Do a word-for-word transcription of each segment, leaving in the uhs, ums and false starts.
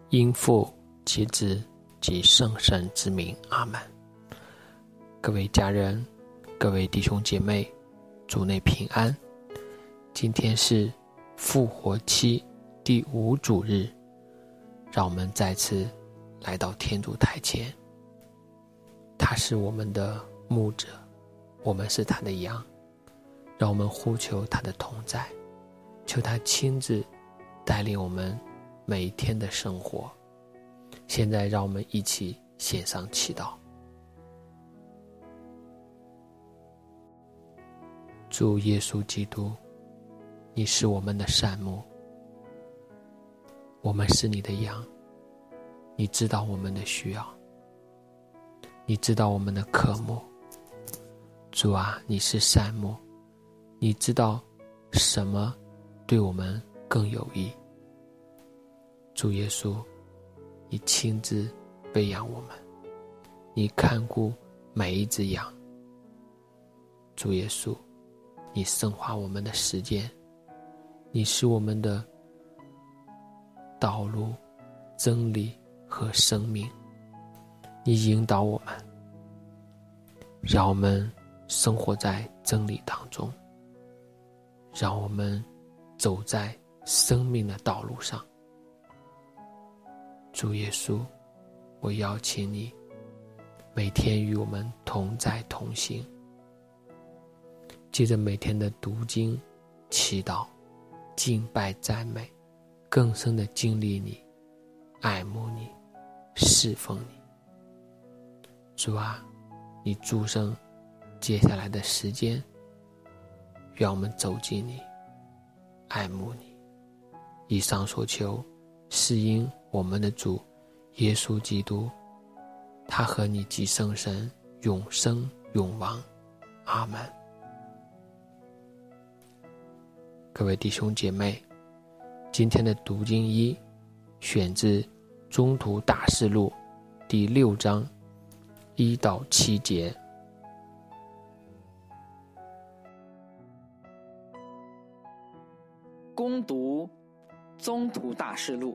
因父及子及圣神之名，阿们。各位家人，各位弟兄姐妹，主内平安。今天是复活期第五主日，让我们再次来到天主台前。他是我们的牧者，我们是他的羊，让我们呼求他的同在，求他亲自带领我们每一天的生活。现在让我们一起献上祈祷。主耶稣基督，你是我们的善牧，我们是你的羊，你知道我们的需要，你知道我们的渴慕。主啊，你是善牧，你知道什么对我们更有益。主耶稣，你亲自喂养我们，你看顾每一只羊。主耶稣，你圣化我们的时间，你是我们的道路、真理和生命，你引导我们，让我们生活在真理当中，让我们走在生命的道路上。主耶稣，我邀请你每天与我们同在同行，借着每天的读经、祈祷、敬拜、赞美，更深的经历你、爱慕你、侍奉你。主啊，你祝生接下来的时间，让我们走进你，爱慕你。以上所求，是因我们的主耶稣基督，他和你及圣神永生永王，阿们。各位弟兄姐妹，今天的读经一选自宗徒大事录第六章一到七节。 攻读宗徒大事录。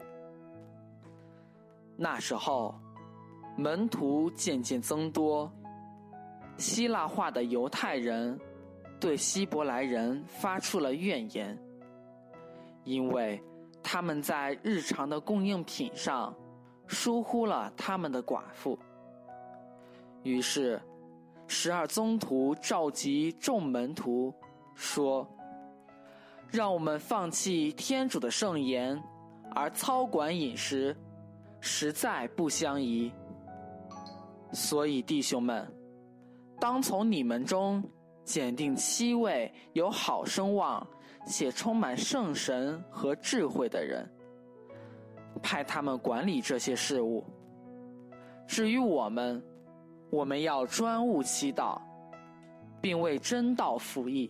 那时候，门徒渐渐增多，希腊化的犹太人对希伯来人发出了怨言，因为他们在日常的供应品上疏忽了他们的寡妇。于是十二宗徒召集众门徒说，让我们放弃天主的圣言，而操管饮食，实在不相宜。所以弟兄们，当从你们中拣定七位有好声望且充满圣神和智慧的人，派他们管理这些事务。至于我们，我们要专务祈祷，并为真道服役。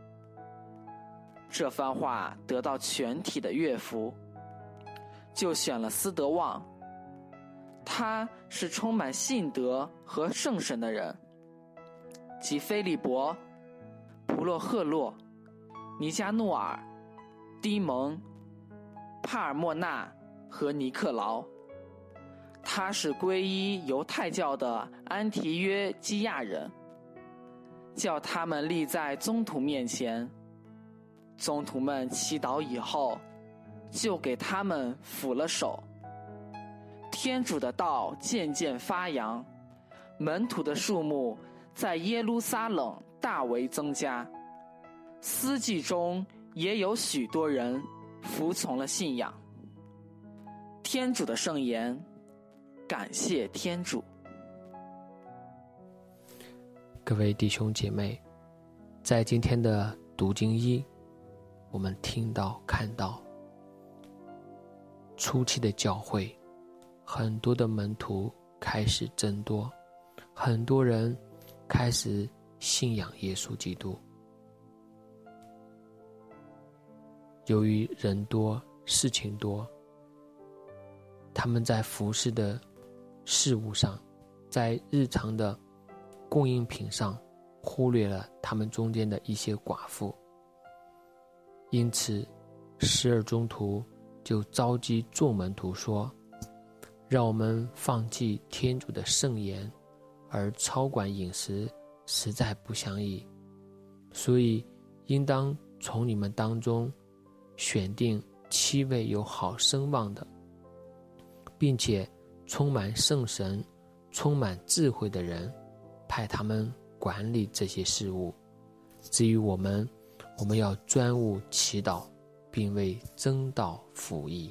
这番话得到全体的乐服，就选了斯德旺，他是充满信德和圣神的人，及菲利伯、普洛赫洛、尼加诺尔、低蒙、帕尔默纳和尼克劳。他是皈依犹太教的安提约基亚人，叫他们立在宗徒面前。宗徒们祈祷以后，就给他们抚了手。天主的道渐渐发扬，门徒的数目在耶路撒冷大为增加，司祭中也有许多人服从了信仰。天主的圣言，感谢天主。 各位弟兄姐妹，在今天的读经一，我们听到看到初期的教会，很多的门徒开始增多，很多人开始信仰耶稣基督。由于人多事情多，他们在服事的事物上，在日常的供应品上忽略了他们中间的一些寡妇。因此十二宗徒就召集众门徒说， 让我们放弃天主的圣言，而操管饮食，实在不相宜。所以应当从你们当中选定七位有好声望的，并且充满圣神、充满智慧的人，派他们管理这些事务。至于我们，我们要专务祈祷，并为真道服役。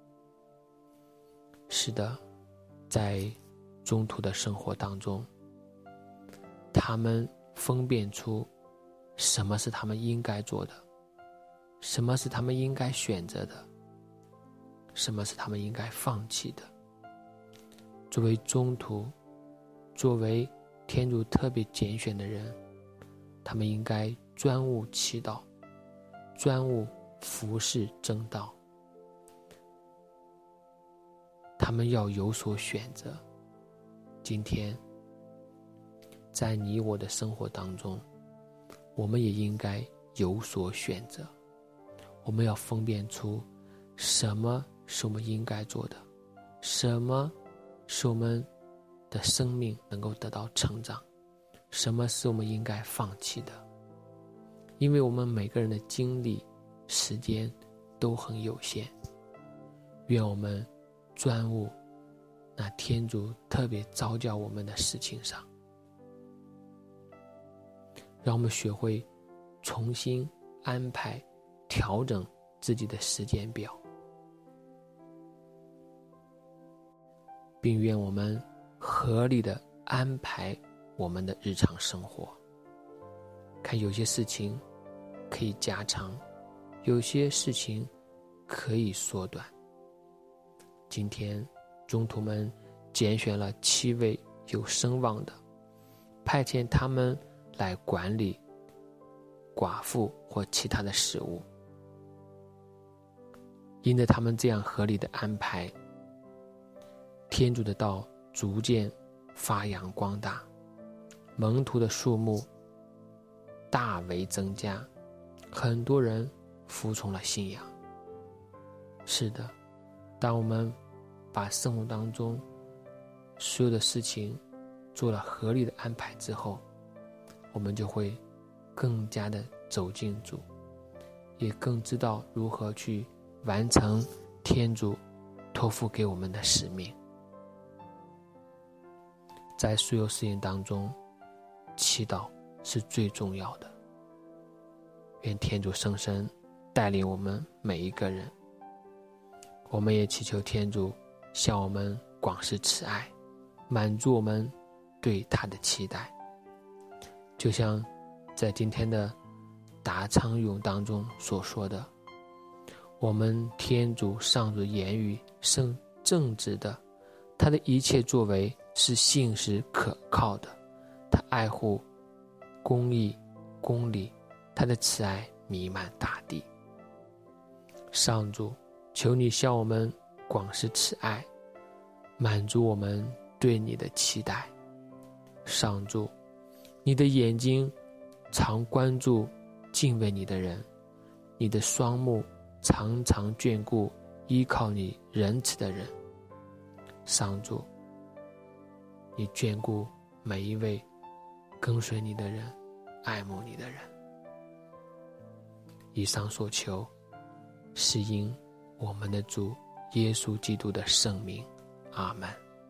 是的，在中途的生活当中，他们分辨出什么是他们应该做的，什么是他们应该选择的，什么是他们应该放弃的。作为中途，作为天主特别拣选的人，他们应该专务祈祷，专务服侍正道。他们要有所选择。今天在你我的生活当中，我们也应该有所选择。我们要分辨出什么是我们应该做的，什么是我们的生命能够得到成长，什么是我们应该放弃的。因为我们每个人的精力、时间都很有限，愿我们专务那天主特别召叫我们的事情上，让我们学会重新安排、调整自己的时间表，并愿我们合理的安排我们的日常生活。看有些事情可以加长，有些事情可以缩短。今天中途们拣选了七位有声望的，派遣他们来管理寡妇或其他的事物。因着他们这样合理的安排，天主的道逐渐发扬光大，门徒的数目大为增加，很多人服从了信仰。是的，当我们把生活当中所有的事情做了合理的安排之后，我们就会更加的走进主，也更知道如何去完成天主托付给我们的使命。在所有事情当中，祈祷是最重要的。愿天主圣神带领我们每一个人。我们也祈求天主向我们广施慈爱，满足我们对他的期待。就像在今天的答唱咏当中所说的，我们天主上主言语是正直的，他的一切作为是信实可靠的，他爱护公义公理，他的慈爱弥漫大地。上主，求你向我们广施慈爱，满足我们对你的期待。上主，你的眼睛常关注敬畏你的人，你的双目常常眷顾依靠你仁慈的人。上主，你眷顾每一位跟随你的人，爱慕你的人。以上所求是因我们的主耶稣基督的圣名，阿们。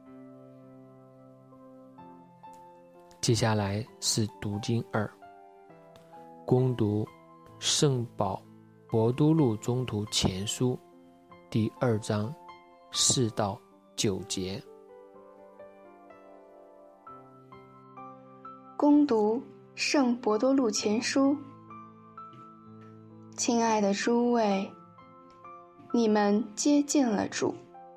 接下来是读经二，攻读圣保伯多禄宗徒前书第二章四到九节。 攻读圣伯多禄前书。亲爱的诸位，你们接近了主，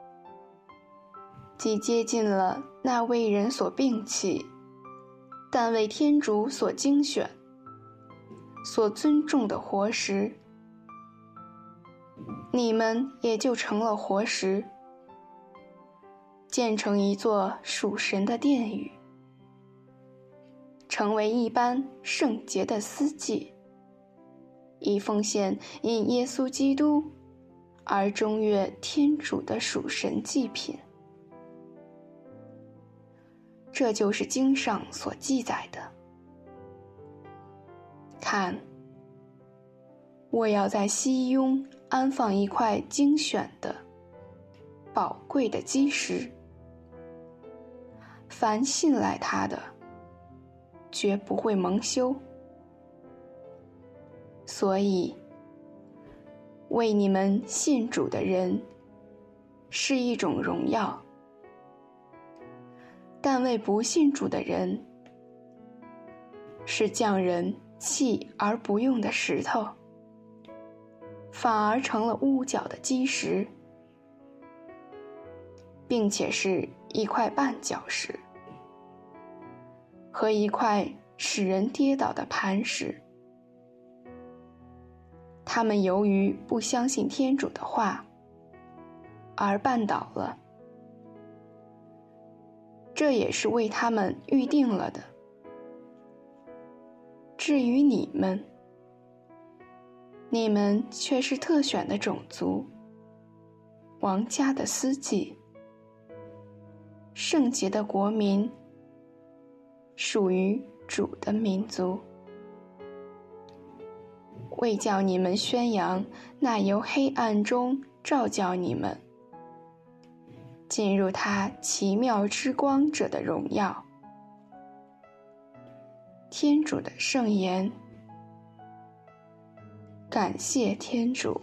既接近了那为人所摒弃，但为天主所精选、所尊重的活石，你们也就成了活石，建成一座属神的殿宇，成为一般圣洁的司祭，以奉献因耶稣基督而中悦天主的属神祭品。 这就是经上所记载的。看，我要在西雍安放一块精选的、宝贵的基石，凡信赖他的，绝不会蒙羞。所以，为你们信主的人是一种荣耀，但为不信主的人是匠人弃而不用的石头，反而成了屋角的基石，并且是一块绊脚石和一块使人跌倒的磐石。他们由于不相信天主的话而绊倒了，这也是为他们预定了的。至于你们，你们却是特选的种族，王家的司祭，圣洁的国民，属于主的民族，为叫你们宣扬那由黑暗中照教你们进入他奇妙之光者的荣耀。天主的圣言。感谢天主。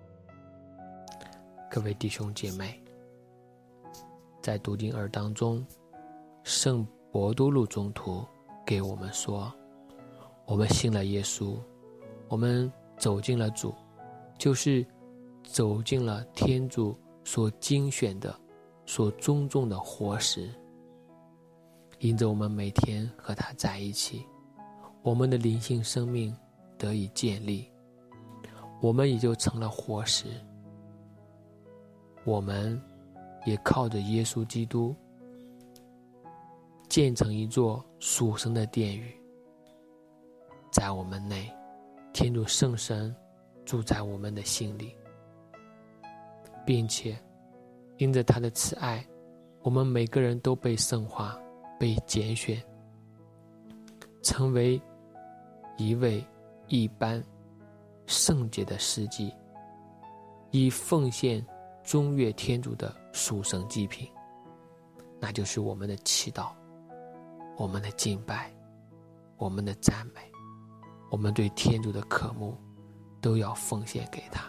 各位弟兄姐妹，在读经二当中，圣伯多禄宗徒给我们说，我们信了耶稣，我们走进了主，就是走进了天主所精选的、所尊重的活石。因着我们每天和他在一起，我们的灵性生命得以建立，我们也就成了活石。我们也靠着耶稣基督建成一座属神的殿宇，在我们内，天主圣神住在我们的心里，并且因着他的慈爱，我们每个人都被圣化，被拣选，成为一位一般圣洁的司祭，以奉献中悦天主的属神祭品，那就是我们的祈祷，我们的敬拜，我们的赞美，我们对天主的渴慕，都要奉献给他。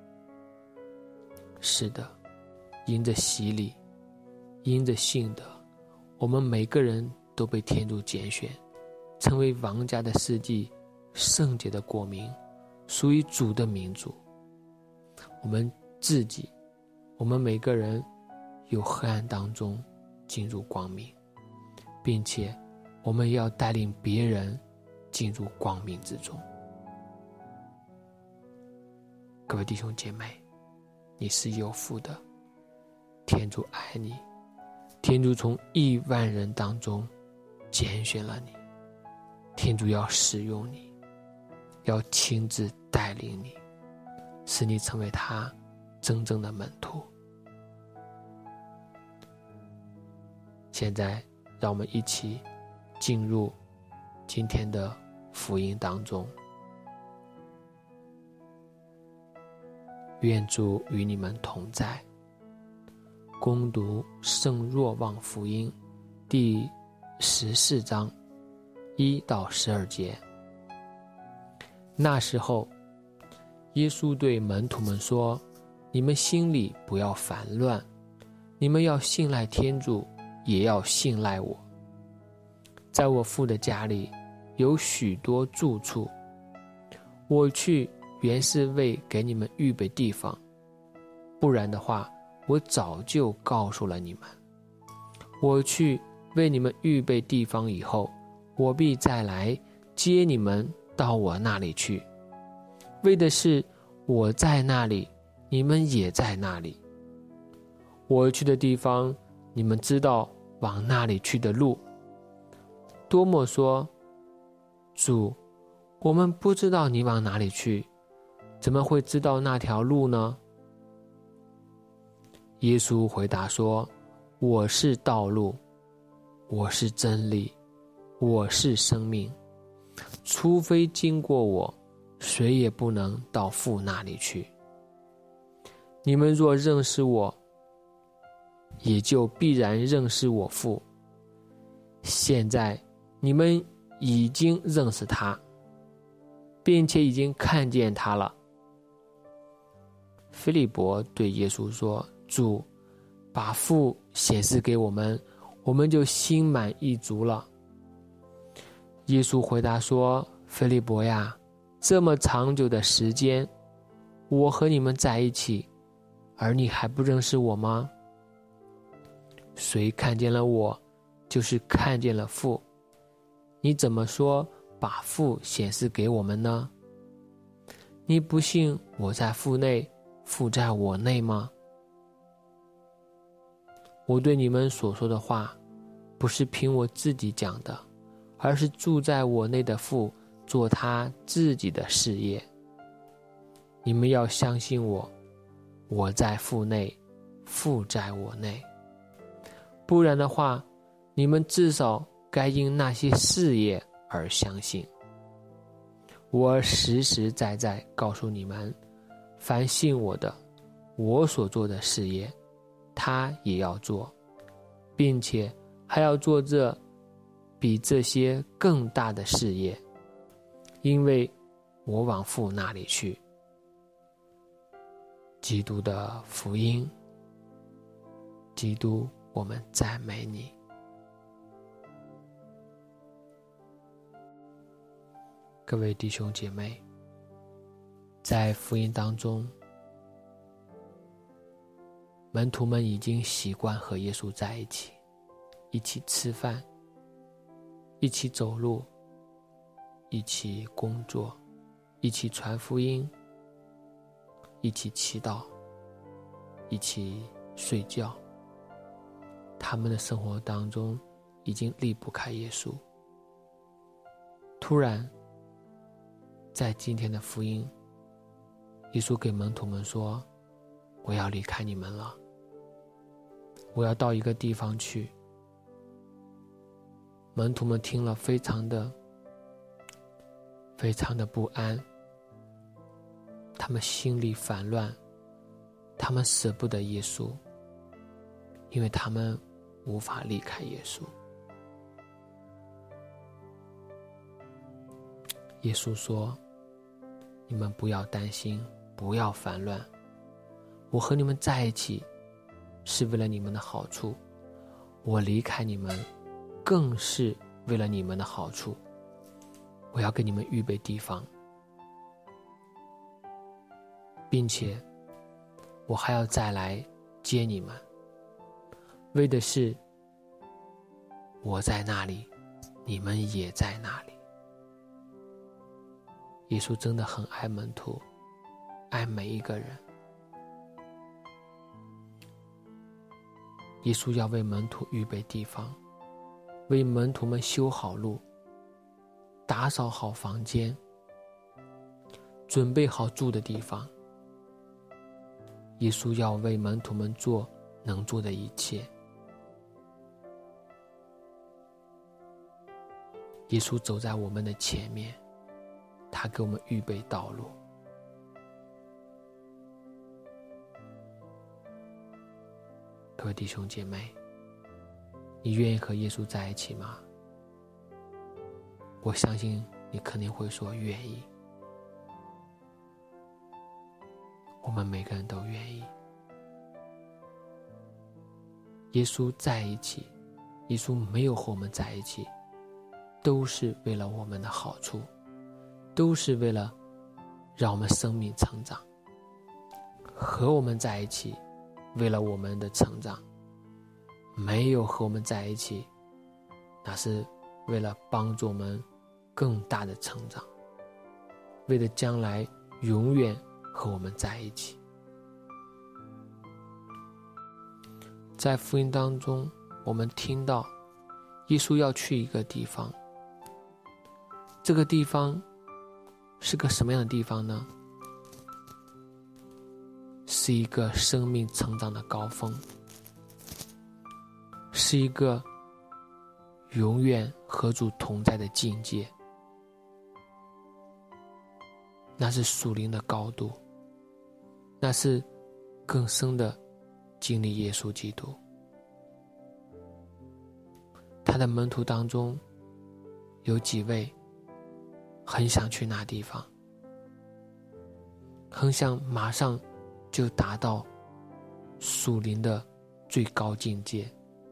是的，因着洗礼，因着信德，我们每个人都被天主拣选，成为王家的司祭，圣洁的国民，属于主的民族。我们自己，我们每个人由黑暗当中进入光明，并且我们要带领别人进入光明之中。各位弟兄姐妹，你是有福的，天主爱你，天主从亿万人当中拣选了你，天主要使用你，要亲自带领你，使你成为他真正的门徒。现在让我们一起进入今天的福音当中。愿主与你们同在。恭读圣若望福音第十四章一到十二节。那时候，耶稣对门徒们说，你们心里不要烦乱，你们要信赖天主，也要信赖我。在我父的家里有许多住处，我去原是为给你们预备地方，不然的话，我早就告诉了你们。我去为你们预备地方以后，我必再来接你们到我那里去，为的是我在那里，你们也在那里。我去的地方，你们知道往那里去的路。多默说，主，我们不知道你往哪里去，怎么会知道那条路呢？耶稣回答说，我是道路、 我是真理，我是生命，除非经过我，谁也不能到父那里去。你们若认识我，也就必然认识我父。现在你们已经认识他，并且已经看见他了。腓利伯对耶稣说：主，把父显示给我们，我们就心满意足了。耶稣回答说：腓利伯呀，这么长久的时间，我和你们在一起，而你还不认识我吗？谁看见了我，就是看见了父。你怎么说把父显示给我们呢？你不信我在父内，父在我内吗？我对你们所说的话，不是凭我自己讲的，而是住在我内的父做他自己的事业。你们要相信我，我在父内，父在我内。不然的话，你们至少该因那些事业而相信。我实实在在告诉你们，凡信我的，我所做的事业，他也要做，并且还要做这比这些更大的事业，因为我往父那里去。基督的福音，基督，我们赞美你。各位弟兄姐妹，在福音当中，门徒们已经习惯和耶稣在一起，一起吃饭，一起走路，一起工作，一起传福音，一起祈祷，一起睡觉。他们的生活当中已经离不开耶稣。突然，在今天的福音，耶稣给门徒们说：我要离开你们了，我要到一个地方去。门徒们听了非常的非常的不安，他们心里烦乱，他们舍不得耶稣，因为他们无法离开耶稣。耶稣说：你们不要担心，不要烦乱，我和你们在一起是为了你们的好处，我离开你们更是为了你们的好处，我要给你们预备地方，并且我还要再来接你们，为的是我在那里，你们也在那里。耶稣真的很爱门徒，爱每一个人。耶稣要为门徒预备地方，为门徒们修好路，打扫好房间，准备好住的地方。耶稣要为门徒们做能做的一切。耶稣走在我们的前面，他给我们预备道路。各位弟兄姐妹，你愿意和耶稣在一起吗？我相信你肯定会说愿意。我们每个人都愿意。耶稣在一起，耶稣没有和我们在一起，都是为了我们的好处，都是为了让我们生命成长。和我们在一起，为了我们的成长；没有和我们在一起，那是为了帮助我们更大的成长，为了将来永远和我们在一起。在福音当中，我们听到耶稣要去一个地方，这个地方是个什么样的地方呢？是一个生命成长的高峰，是一个永远和主同在的境界，那是属灵的高度，那是更深的经历耶稣基督。他的门徒当中有几位很想去那地方，很想马上就达到属灵的最高境界。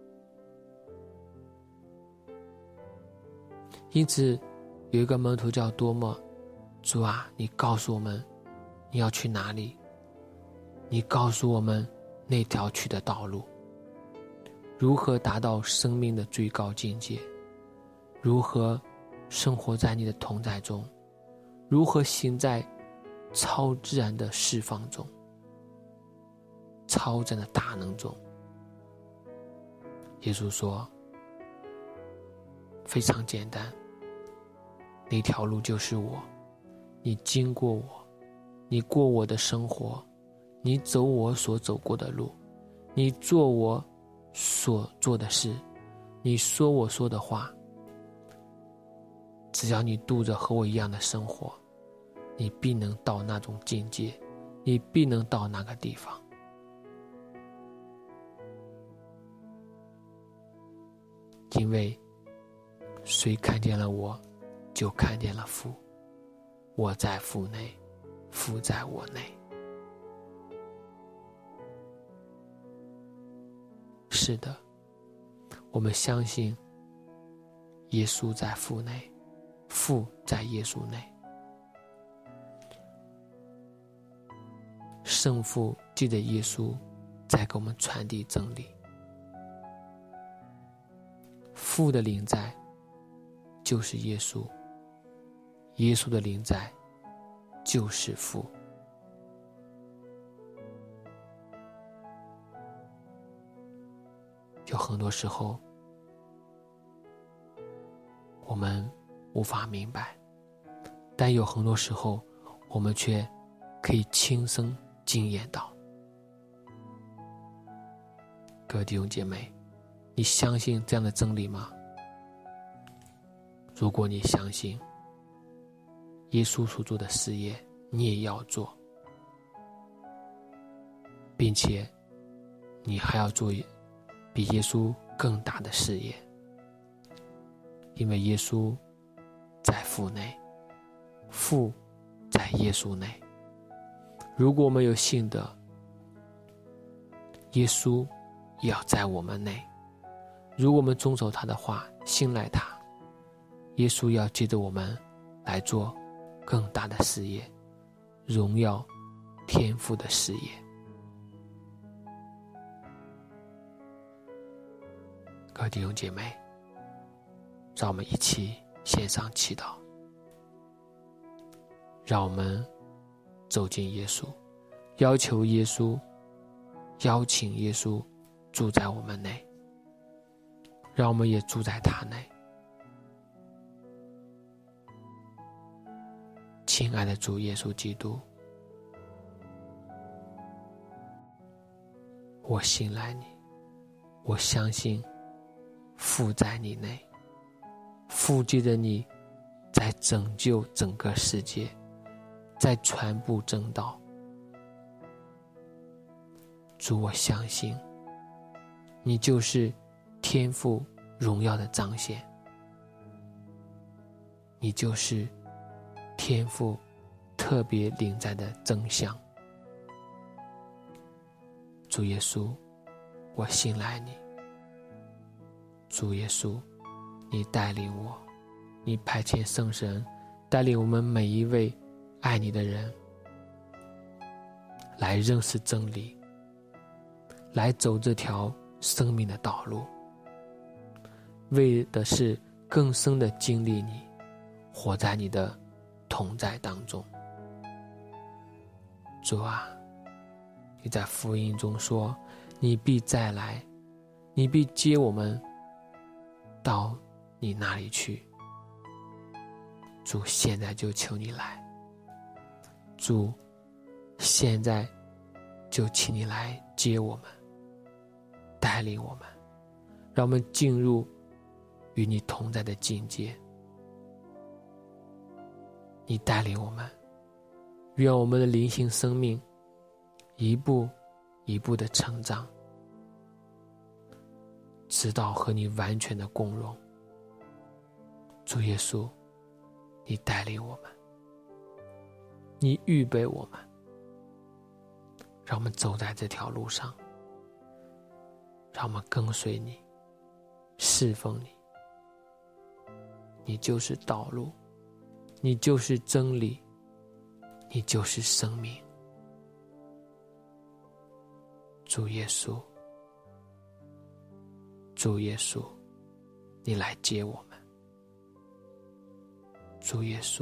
因此有一个门徒叫多默，主啊，你告诉我们你要去哪里，你告诉我们那条去的道路，如何达到生命的最高境界，如何生活在你的同在中，如何行在超自然的释放中，超自然的大能中。耶稣说非常简单，那条路就是我，你经过我，你过我的生活，你走我所走过的路，你做我所做的事，你说我说的话，只要你度着和我一样的生活，你必能到那种境界，你必能到那个地方。因为谁看见了我，就看见了父，我在父内，父在我内。是的，我们相信耶稣在父内，父在耶稣内。圣父记着耶稣在给我们传递真理，父的灵在就是耶稣，耶稣的灵在就是父。有很多时候我们无法明白，但有很多时候我们却可以亲身经验到。各位弟兄姐妹，你相信这样的真理吗？如果你相信，耶稣所做的事业你也要做，并且你还要做比耶稣更大的事业，因为耶稣在父内，父在耶稣内。如果我们有信德，耶稣也要在我们内。如果我们遵守他的话，信赖他，耶稣要接着我们来做更大的事业，荣耀天父的事业。各位弟兄姐妹，让我们一起献上祈祷，让我们走进耶稣，要求耶稣，邀请耶稣住在我们内，让我们也住在他内。亲爱的主耶稣基督，我信赖你，我相信父在你内，父记着你在拯救整个世界，在传播正道。主，我相信你就是天父荣耀的彰显，你就是天父特别临在的真相。主耶稣，我信赖你。主耶稣，你带领我，你派遣圣神带领我们每一位爱你的人来认识真理，来走这条生命的道路，为的是更深的经历你，活在你的同在当中。主啊，你在福音中说，你必再来，你必接我们到你那里去。主，现在就求你来，主，现在就请你来接我们，带领我们，让我们进入与你同在的境界。你带领我们，愿我们的灵性生命一步一步的成长，直到和你完全的共融。主耶稣，你带领我们，你预备我们，让我们走在这条路上，让我们跟随你，侍奉你。你就是道路，你就是真理，你就是生命。主耶稣，主耶稣，你来接我们。主耶稣，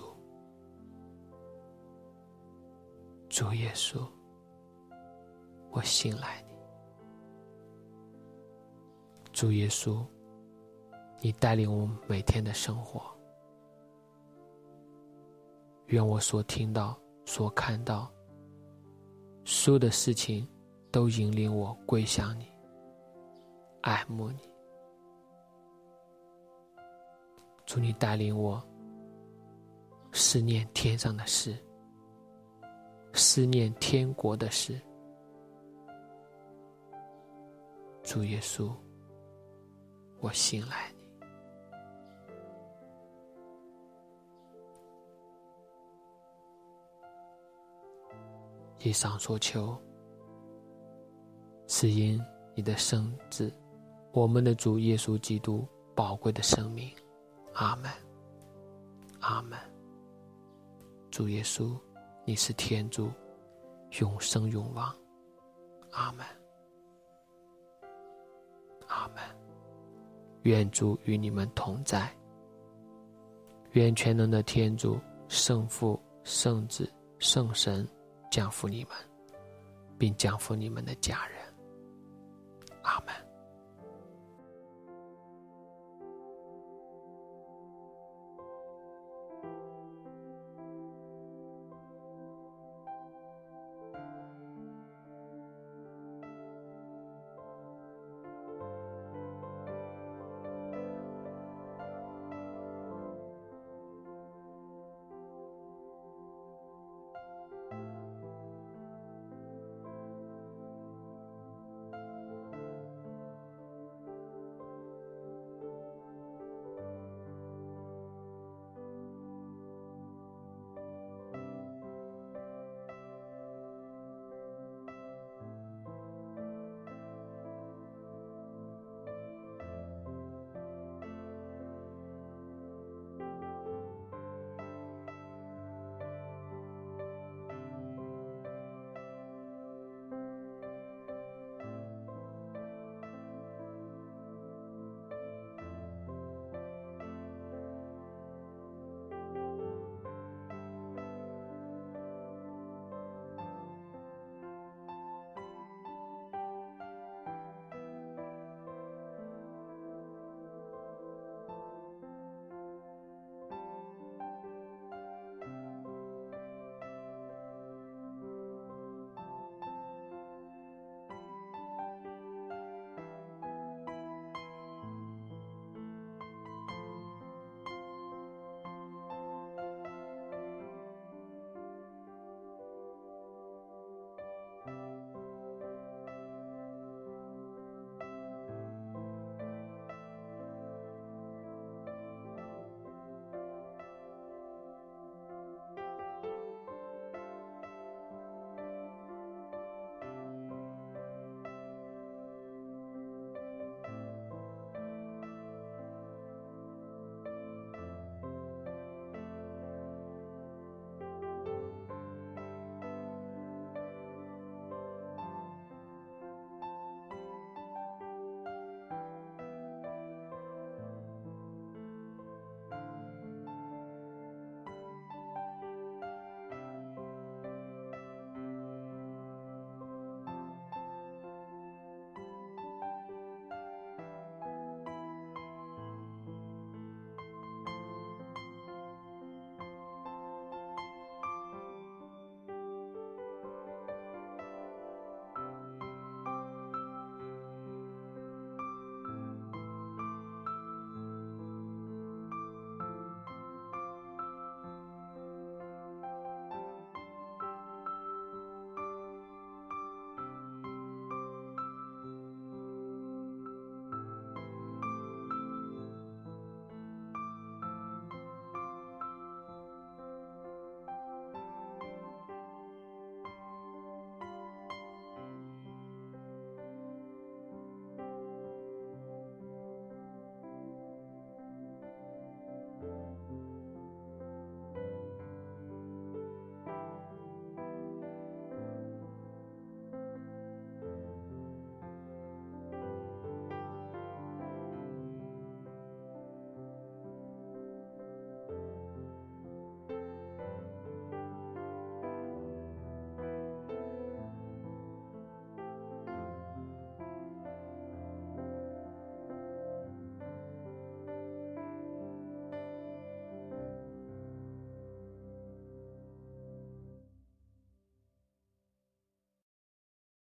主耶稣，我信赖你。主耶稣，你带领我们每天的生活。愿我所听到、所看到，所有的事情都引领我归向你，爱慕你。主，你带领我思念天上的事，思念天国的事。主耶稣，我信赖你。以上所求，是因你的圣子，我们的主耶稣基督宝贵的生命。阿们，阿们。主耶稣，你是天主，永生永王。阿们，阿们。愿主与你们同在，愿全能的天主、圣父、圣子、圣神降福你们，并降福你们的家人。